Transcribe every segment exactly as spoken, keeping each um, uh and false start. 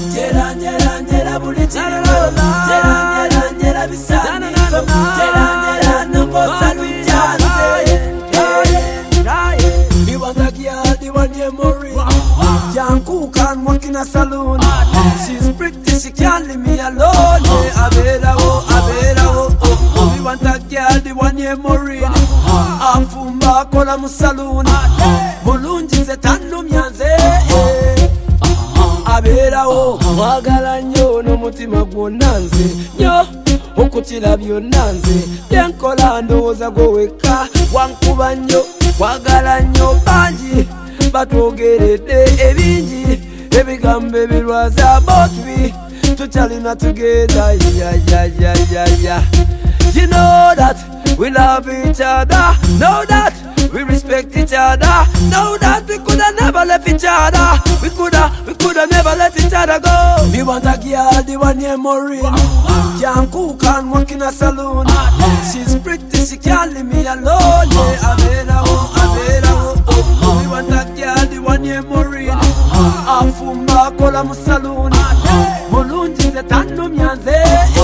Njera njera njera buli kiriwo. Njera njera njera bisaaniko. Njera njera nongosa lujjanze. Me want a girl, the one named Maureen. Can't cook and work in a saloon. She's pretty, she can't leave me alone. Yeah, Abera oh, Abera oh, oh, oh. Me want a girl, the one named Maureen. Afumba kola mu saloon. Mulungi ze tannu myanze. Abera oh, mwagala nnyo n'omutima gwonna nze nnyo okukira byonna nze byenkola ndowooza gwe wekka wankuba nnyo kwagala nnyo bangi batwogeredde ebingi ebigambo ebirwaza botwi tukyalina together ya ya ya ya ya. You know that we love each other, know that we respect each other, know that we coulda never left each other, we coulda, we coulda never let each other go. Me want a girl, the one named Maureen. Can't cook and work in a saloon. She's pretty, she can't leave me alone. Yeah, Abera oh, Abera oh, oh, oh. Me want a girl, the one named Maureen. Afumba kola mu saloon. Mulungi ze tannu myanze.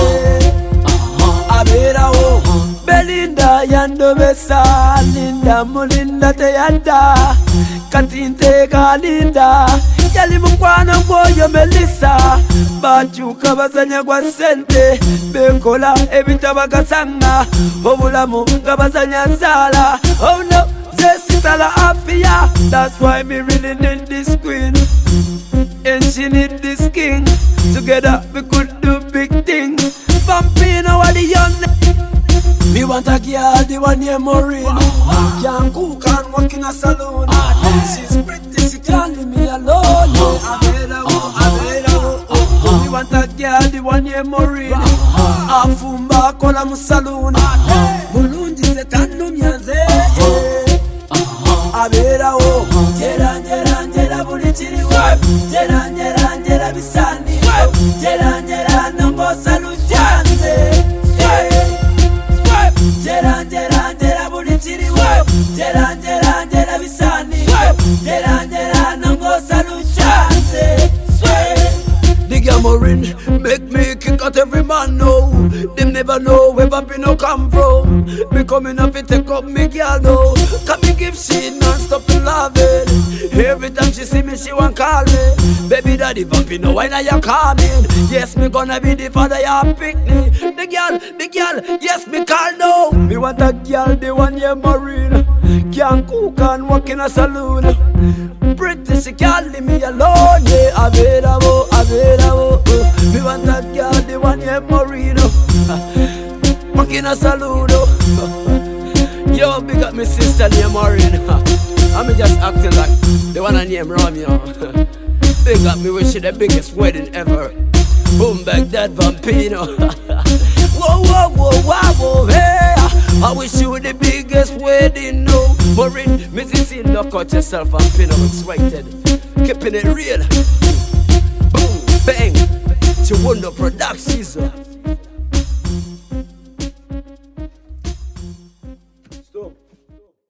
Abera oh, Belinda yandobesa, Linda mulinda teyadda, katinteka Linda, yali mukwano gwoyo Melissa, bakyuka bazanya gwa sente, bekola ebitabagasanga, obulamu nga bazanya nsaala. Oh no, zesitala afia, that's why me really need this queen, and she need this king. Together we could do big things. Vampino are the young. Me want a girl, the one named Maureen. Can't cook and work in a saloon. She's pretty, she can't leave me alone. Abera oh, Abera oh, oh, oh. Me want a girl, the one named Maureen. Afumba kola mu saloon. Mulungi ze tannu myanze. Abera oh, njera njera njera buli kiriwo. Njera njera njera bisaaniko. Njera njera nongosa lujjanze. Njera njera njera buli kiriwo. Njera njera njera bisaaniko. Njera njera nongosa lujjanze. The girl Maureen make me kick out every man know. Them never know where Vampino come from. Me coming up and take up me girl know. Can me give she non-stop loving. Every time she see me she want call me. Baby daddy Vampino, why now you coming? Yes, me gonna be the father you pick me. The girl, the girl, yes me call now. Me want a girl, the one named Maureen. Can't cook and work in a saloon. Pretty, she can't leave me alone. Yeah, Abera oh, Abera oh, oh. Me want a girl, the one named Maureen. Work in a saloon. Oh. Yo, big up my sister named Maureen. I'm just acting like the one named Romeo. Big up me, wish you the biggest wedding ever. Boom back that Vampino. Whoa, whoa, whoa, whoa, whoa, hey. I wish you the biggest wedding, no. Maureen, Missus knock out yourself and pin up excited. Keeping it real. Boom, bang. Chiwundo Productions.